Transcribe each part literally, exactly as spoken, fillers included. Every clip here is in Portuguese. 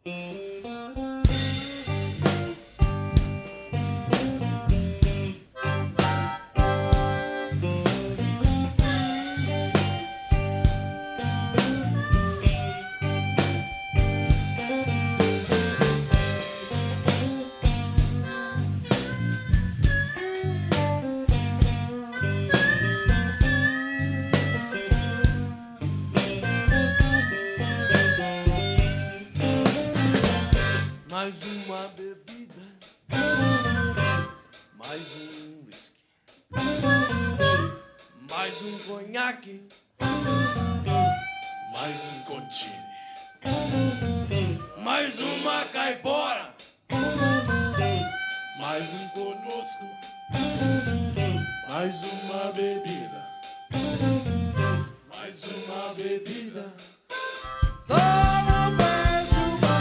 Mais uma bebida, mais um whisky, mais um conhaque, mais um contine, mais uma caipora, mais um conosco, mais uma bebida, mais uma bebida. Só não vejo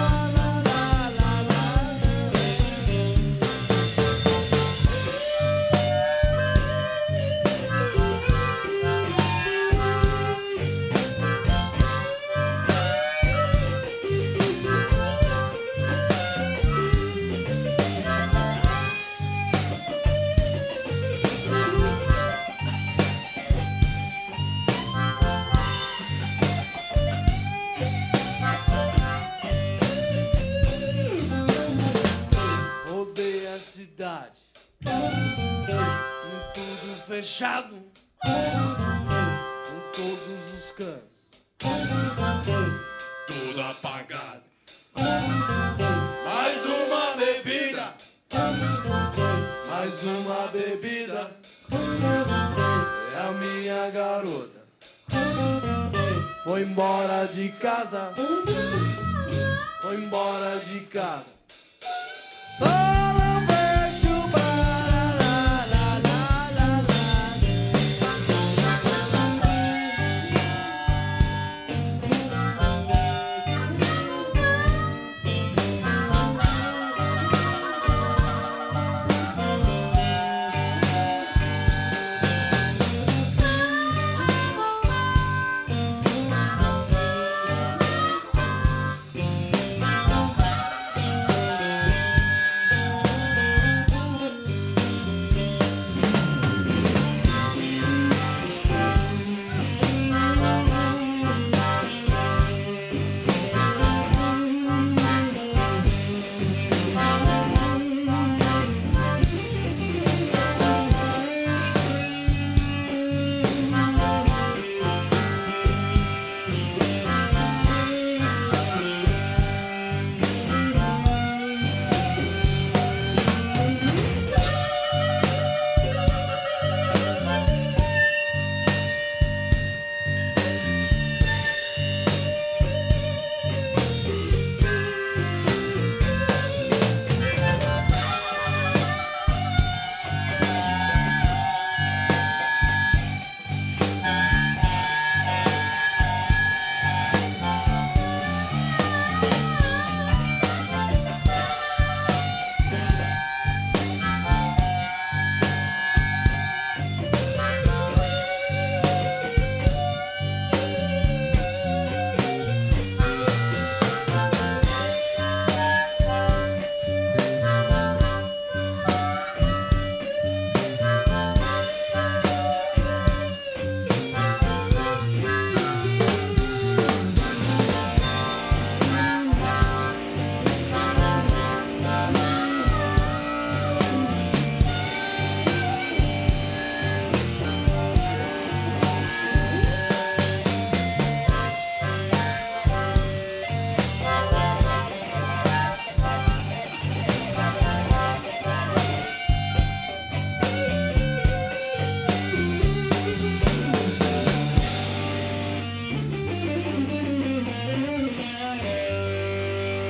com tudo fechado, com todos os cães, tudo apagado. Mais uma bebida, mais uma bebida. É a minha garota, foi embora de casa, foi embora de casa.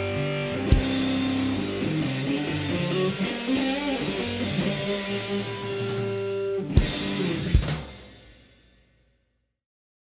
Música